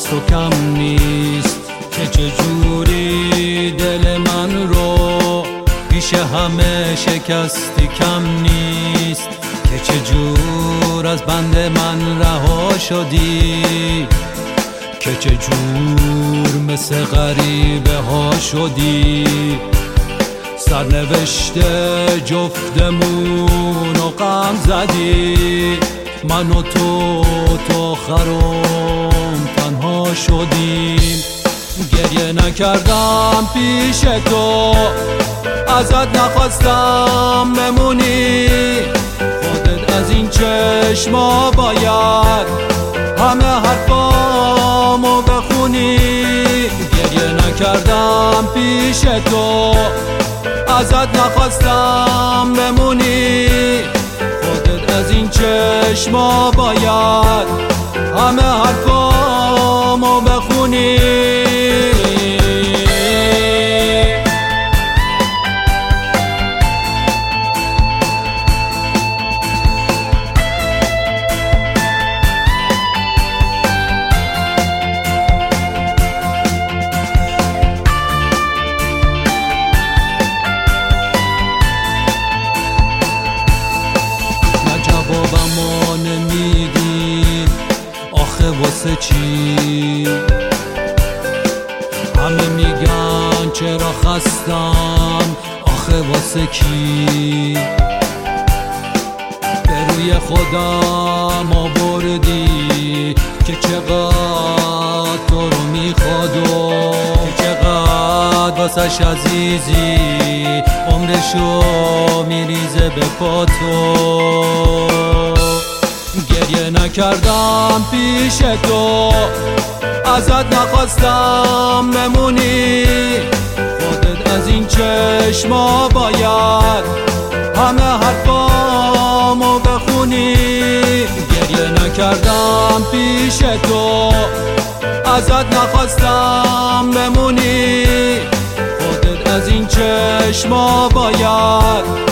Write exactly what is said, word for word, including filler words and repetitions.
تو کم نیست، که چجوری دل من رو پیش همه شکستی کم نیست، که چجور از بند من رها شدی، که چجور مثل غریبه ها شدی. سرنوشته جفتمون و غم زدی، من و تو تو خرم تنها شدیم. گریه نکردم پیش تو، ازت نخواستم بمونی، خودت از این چشما باید همه حرفامو بخونی. گریه نکردم پیش تو، ازت نخواستم بمونی، خودت از این چشما باید همه حرفامو بخونی. جوابمو نمیدی آخه واسه چی؟ همه میگن چرا خستم، آخه واسه کی؟ به روی خودم آوردی که چقدر تو رو میخواد و که چقدر واسش عزیزی، عمرشو میریزه به پا تو. گریه نکردم پیش تو، ازت نخواستم بمونی، خودت از این چشما باید همه حرفامو بخونی. گریه نکردم پیش تو، ازت نخواستم بمونی، خودت از این چشما باید